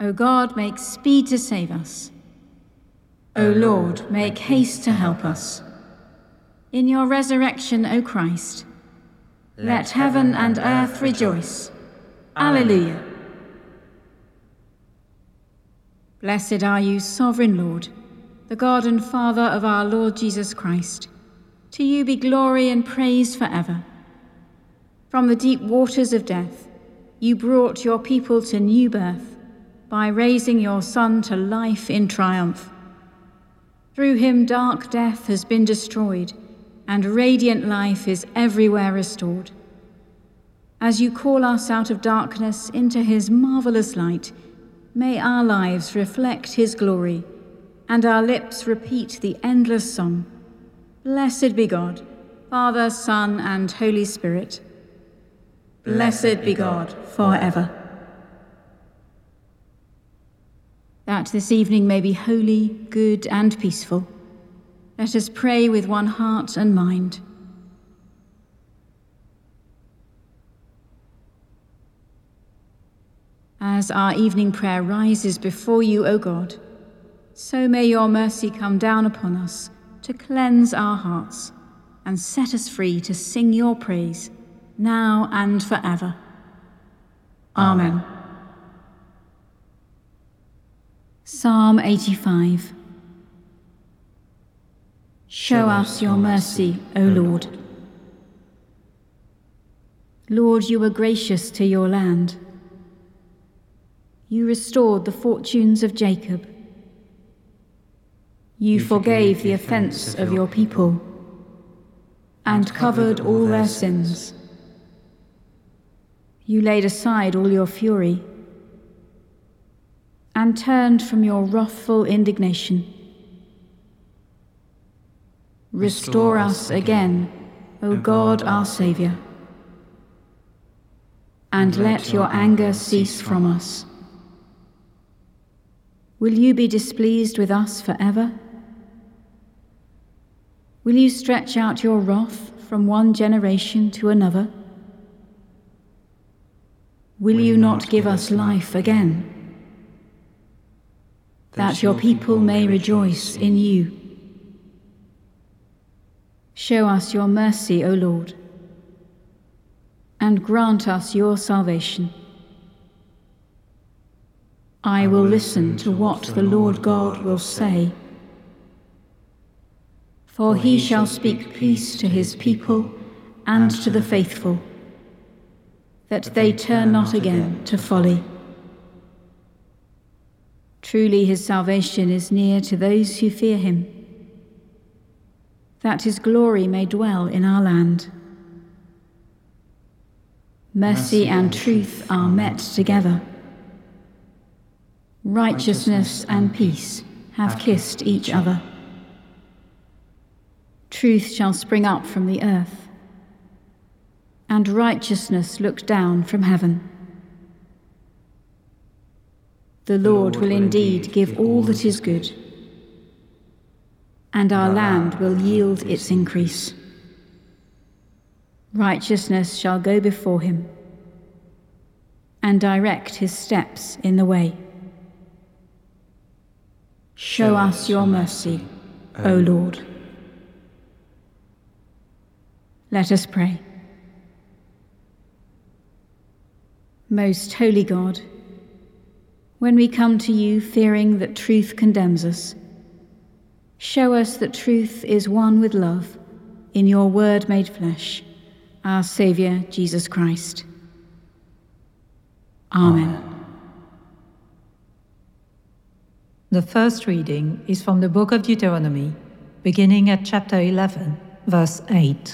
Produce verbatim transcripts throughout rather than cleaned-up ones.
O God, make speed to save us. O Lord, make haste to help us. In your resurrection, O Christ, let heaven and earth rejoice. Alleluia. Blessed are you, sovereign Lord, the God and Father of our Lord Jesus Christ. To you be glory and praise forever. From the deep waters of death, you brought your people to new birth by raising your Son to life in triumph. Through him dark death has been destroyed, and radiant life is everywhere restored. As you call us out of darkness into his marvelous light, may our lives reflect his glory, and our lips repeat the endless song. Blessed be God, Father, Son, and Holy Spirit. Blessed be God forever. That this evening may be holy, good, and peaceful, let us pray with one heart and mind. As our evening prayer rises before you, O God, so may your mercy come down upon us to cleanse our hearts and set us free to sing your praise, now and forever. Amen. Amen. Psalm eighty-five. Show us your mercy, O Lord. Lord, you were gracious to your land. You restored the fortunes of Jacob. You, you forgave the offense of your people and covered all their sins. You laid aside all your fury and turned from your wrathful indignation. Restore us again, O God our Saviour, and let your anger cease from us. Will you be displeased with us forever? Will you stretch out your wrath from one generation to another? Will you not give us life again, that your people may rejoice in you? Show us your mercy, O Lord, and grant us your salvation. I will listen to what the Lord God will say. For he shall speak peace to his people and to the faithful, that they turn not again to folly. Truly his salvation is near to those who fear him, that his glory may dwell in our land. Mercy and truth are met together. Righteousness and peace have kissed each other. Truth shall spring up from the earth, and righteousness look down from heaven. The Lord will indeed give all that is good, and our land will yield its increase. Righteousness shall go before him, and direct his steps in the way. Show us your mercy, O Lord. Let us pray. Most holy God, when we come to you fearing that truth condemns us, show us that truth is one with love in your word made flesh, our Saviour Jesus Christ. Amen. Amen. The first reading is from the book of Deuteronomy, beginning at chapter eleven, verse eight.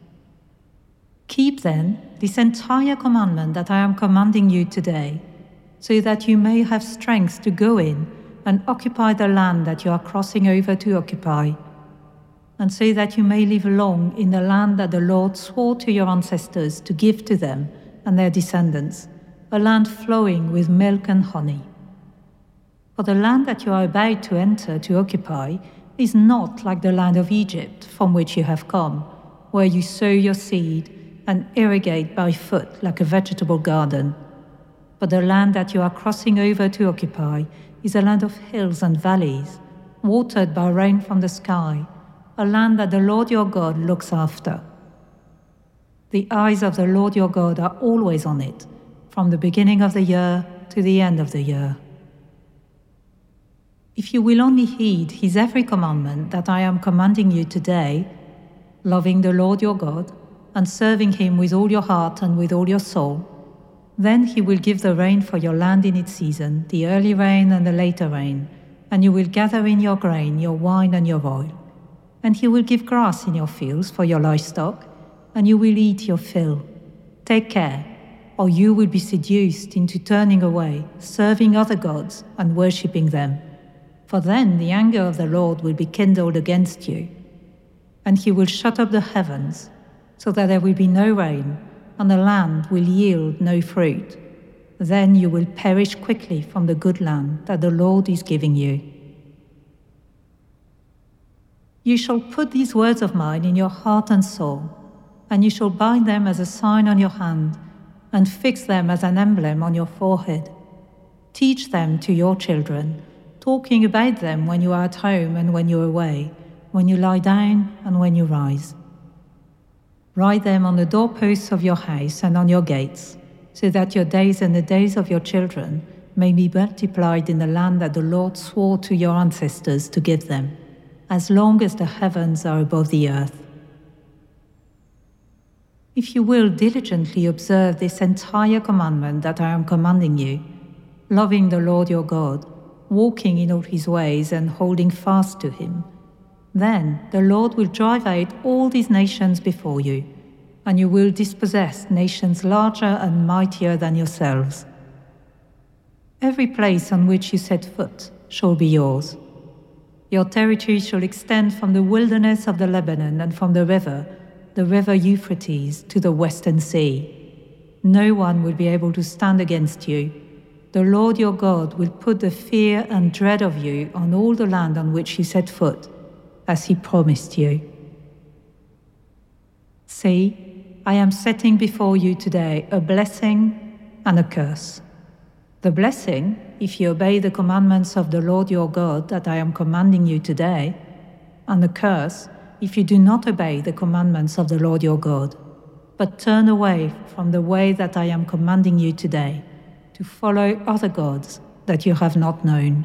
Keep then this entire commandment that I am commanding you today, so that you may have strength to go in and occupy the land that you are crossing over to occupy, and so that you may live long in the land that the Lord swore to your ancestors to give to them and their descendants, a land flowing with milk and honey. For the land that you are about to enter to occupy is not like the land of Egypt from which you have come, where you sow your seed and irrigate by foot like a vegetable garden, But the land that you are crossing over to occupy is a land of hills and valleys, watered by rain from the sky, a land that the Lord your God looks after. The eyes of the Lord your God are always on it, from the beginning of the year to the end of the year. If you will only heed his every commandment that I am commanding you today, loving the Lord your God, and serving him with all your heart and with all your soul, then he will give the rain for your land in its season, the early rain and the later rain, and you will gather in your grain, your wine and your oil. And he will give grass in your fields for your livestock, and you will eat your fill. Take care, or you will be seduced into turning away, serving other gods and worshipping them. For then the anger of the Lord will be kindled against you, and he will shut up the heavens, so that there will be no rain, and the land will yield no fruit. Then you will perish quickly from the good land that the Lord is giving you. You shall put these words of mine in your heart and soul, and you shall bind them as a sign on your hand, and fix them as an emblem on your forehead. Teach them to your children, talking about them when you are at home and when you are away, when you lie down and when you rise. Write them on the doorposts of your house and on your gates, so that your days and the days of your children may be multiplied in the land that the Lord swore to your ancestors to give them, as long as the heavens are above the earth. If you will diligently observe this entire commandment that I am commanding you, loving the Lord your God, walking in all his ways and holding fast to him, then the Lord will drive out all these nations before you, and you will dispossess nations larger and mightier than yourselves. Every place on which you set foot shall be yours. Your territory shall extend from the wilderness of the Lebanon and from the river, the river Euphrates, to the western sea. No one will be able to stand against you. The Lord your God will put the fear and dread of you on all the land on which you set foot, as he promised you. See, I am setting before you today a blessing and a curse. The blessing, if you obey the commandments of the Lord your God that I am commanding you today, and the curse, if you do not obey the commandments of the Lord your God, but turn away from the way that I am commanding you today, to follow other gods that you have not known.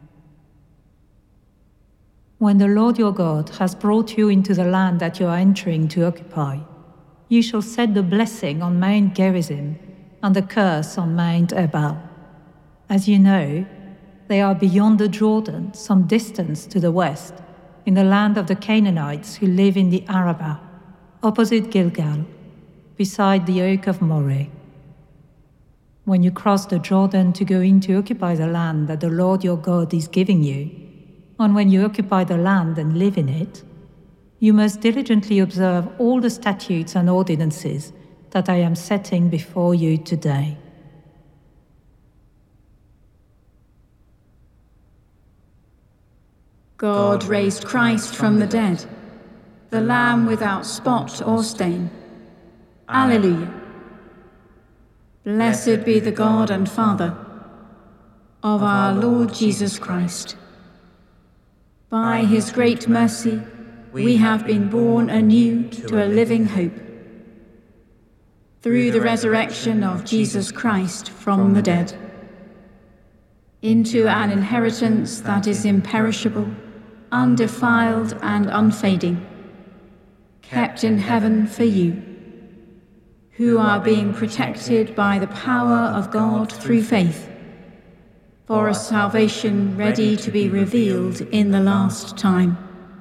When the Lord your God has brought you into the land that you are entering to occupy, you shall set the blessing on Mount Gerizim and the curse on Mount Ebal. As you know, they are beyond the Jordan, some distance to the west, in the land of the Canaanites who live in the Arabah, opposite Gilgal, beside the oak of Moreh. When you cross the Jordan to go in to occupy the land that the Lord your God is giving you, and when you occupy the land and live in it, you must diligently observe all the statutes and ordinances that I am setting before you today. God raised Christ from the dead, the Lamb without spot or stain. Alleluia. Blessed be the God and Father of our Lord Jesus Christ. By his great mercy, we have been born anew to a living hope, through the resurrection of Jesus Christ from the dead, into an inheritance that is imperishable, undefiled and unfading, kept in heaven for you, who are being protected by the power of God through faith, for a salvation ready to be revealed in the last time.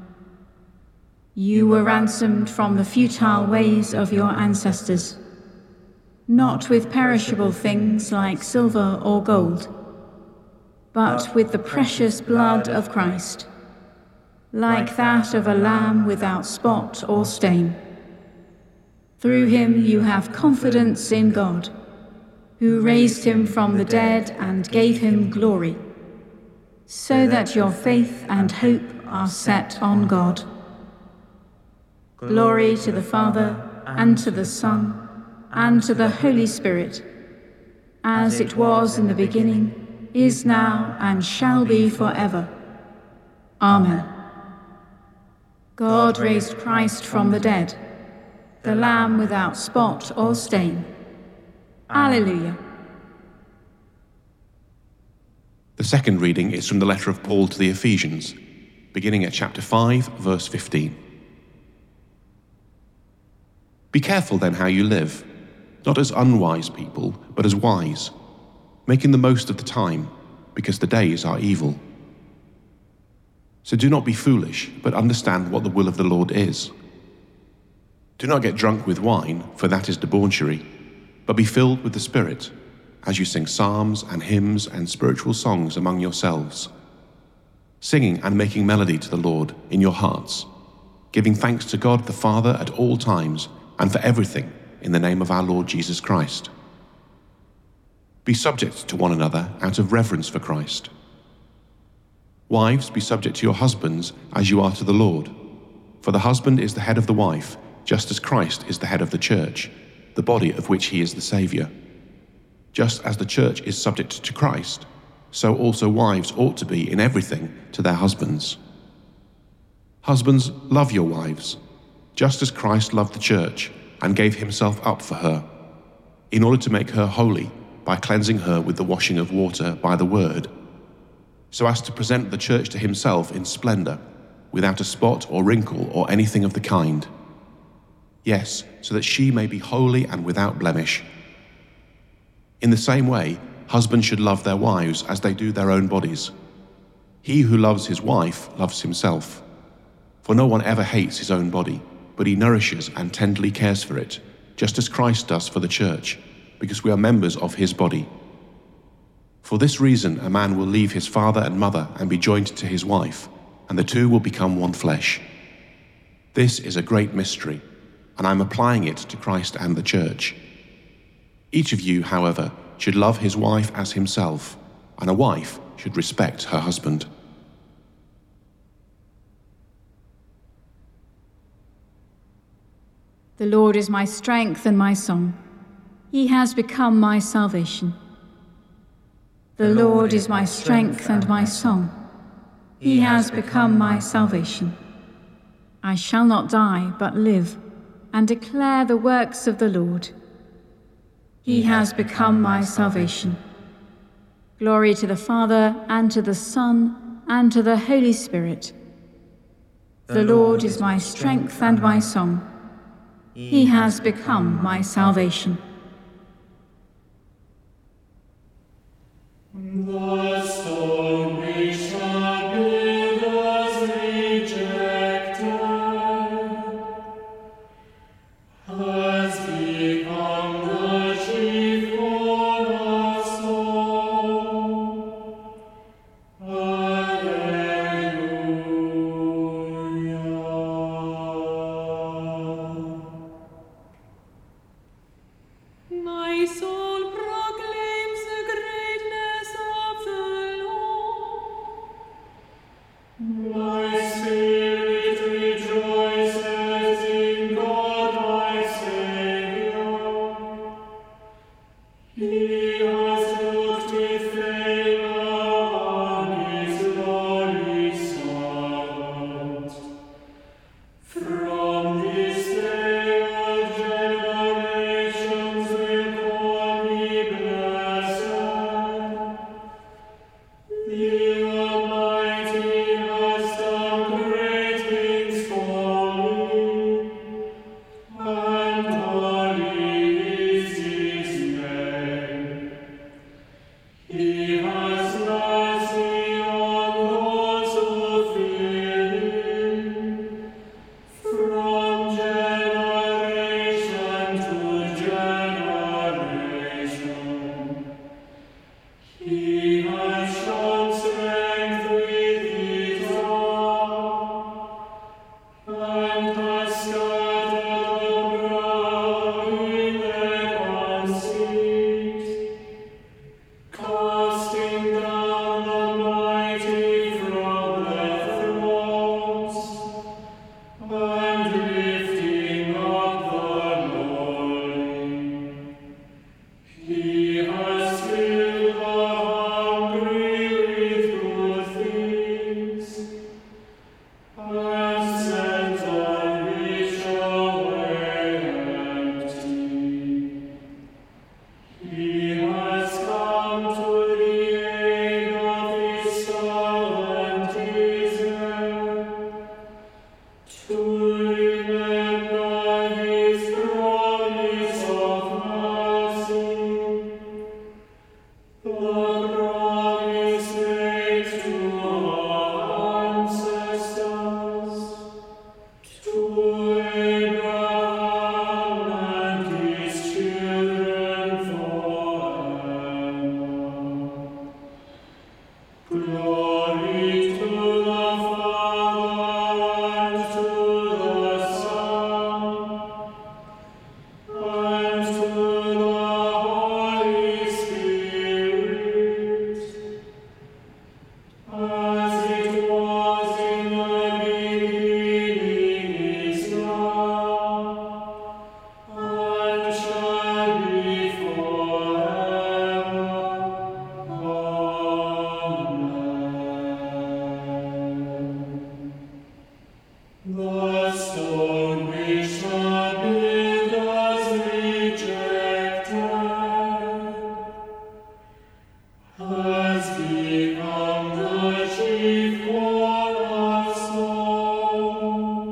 You were ransomed from the futile ways of your ancestors, not with perishable things like silver or gold, but with the precious blood of Christ, like that of a lamb without spot or stain. Through him you have confidence in God, who raised him from the dead and gave him glory, so that your faith and hope are set on God. Glory to the Father, and to the Son, and to the Holy Spirit, as it was in the beginning, is now, and shall be forever. Amen. God raised Christ from the dead, the Lamb without spot or stain. Alleluia. The second reading is from the letter of Paul to the Ephesians, beginning at chapter five, verse fifteen. Be careful then how you live, not as unwise people, but as wise, making the most of the time, because the days are evil. So do not be foolish, but understand what the will of the Lord is. Do not get drunk with wine, for that is debauchery, but be filled with the Spirit, as you sing psalms and hymns and spiritual songs among yourselves, singing and making melody to the Lord in your hearts, giving thanks to God the Father at all times and for everything in the name of our Lord Jesus Christ. Be subject to one another out of reverence for Christ. Wives, be subject to your husbands as you are to the Lord. For the husband is the head of the wife, just as Christ is the head of the church, the body of which he is the Saviour. Just as the church is subject to Christ, so also wives ought to be in everything to their husbands. Husbands, love your wives, just as Christ loved the church and gave himself up for her, in order to make her holy by cleansing her with the washing of water by the word, so as to present the church to himself in splendor, without a spot or wrinkle or anything of the kind. Yes, so that she may be holy and without blemish. In the same way, husbands should love their wives as they do their own bodies. He who loves his wife loves himself. For no one ever hates his own body, but he nourishes and tenderly cares for it, just as Christ does for the church, because we are members of his body. For this reason, a man will leave his father and mother and be joined to his wife, and the two will become one flesh. This is a great mystery, and I am applying it to Christ and the church. Each of you, however, should love his wife as himself, and a wife should respect her husband. The Lord is my strength and my song. He has become my salvation. The Lord is my strength and my song. He has become my salvation. I shall not die, but live, and declare the works of the Lord. He has become my salvation. Glory to the Father, and to the Son, and to the Holy Spirit. The Lord is my strength and my song. He has become my salvation. The stone which the builders rejected has become the chief cornerstone. Alleluia. My soul proclaims the greatness of the Lord. My spirit rejoices in God my Saviour. He has looked with favor on his lowly servant. From this day all generations will call me blessed. The Almighty has done great things for me, and holy is his name. He has mercy on those who fear him, from generation to generation. He has shown strength with his arm, and has scattered the proud in their conceit, casting down the mighty from their thrones, and lifting up the lowly. He has become the chief cornerstone.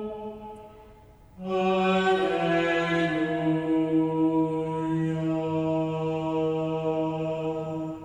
Alleluia.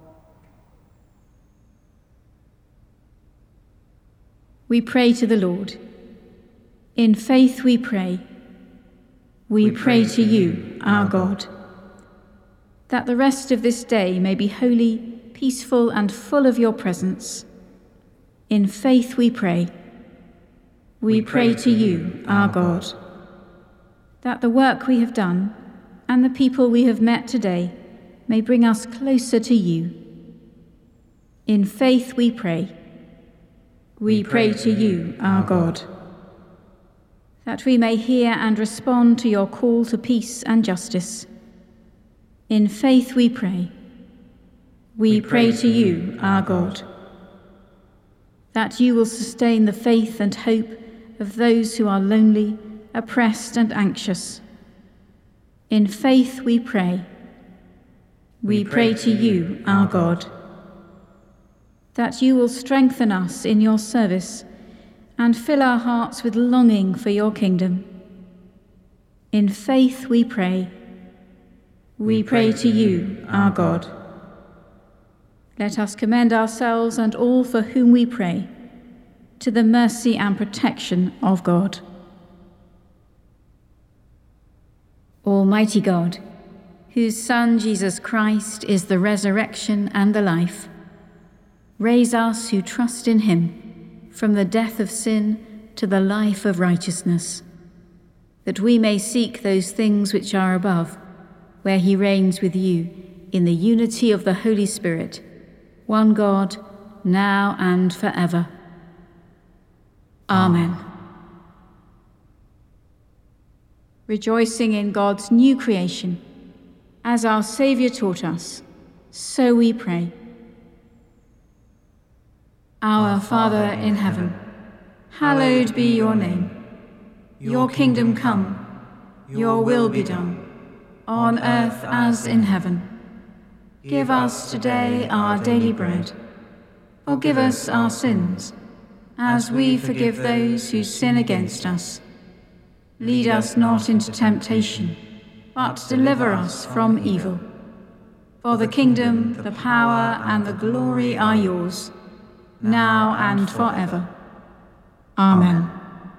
We pray to the Lord. In faith we pray. We pray to you, our God, that the rest of this day may be holy, peaceful, and full of your presence. In faith we pray. We pray to you, our God, that the work we have done and the people we have met today may bring us closer to you. In faith we pray. We pray to you, our God, that we may hear and respond to your call to peace and justice. In faith we pray. We pray to you, our God, that you will sustain the faith and hope of those who are lonely, oppressed, and anxious. In faith we pray. We pray to you, our God, that you will strengthen us in your service and fill our hearts with longing for your kingdom. In faith we pray. We pray to you, our God. Let us commend ourselves and all for whom we pray to the mercy and protection of God. Almighty God, whose Son Jesus Christ is the resurrection and the life, raise us who trust in him from the death of sin to the life of righteousness, that we may seek those things which are above, where he reigns with you in the unity of the Holy Spirit, one God, now and forever. Amen. Rejoicing in God's new creation, as our Saviour taught us, so we pray. Our Father in heaven, hallowed be your name. Your kingdom come, your will be done, on earth as in heaven. Give us today our daily bread. Forgive us our sins, as we forgive those who sin against us. Lead us not into temptation, but deliver us from evil. For the kingdom, the power, and the glory are yours, now and forever. Amen.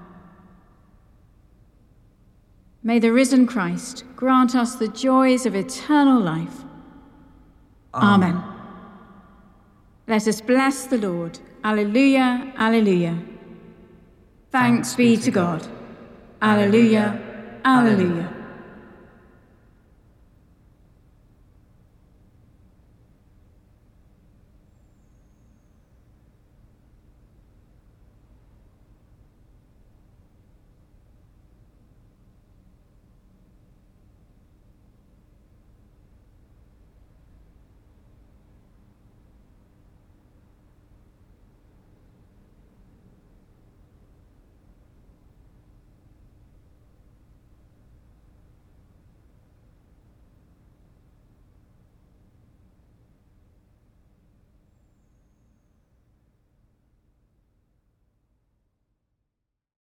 May the risen Christ grant us the joys of eternal life. Amen. Let us bless the Lord. Alleluia, alleluia. Thanks be to God. Alleluia, alleluia.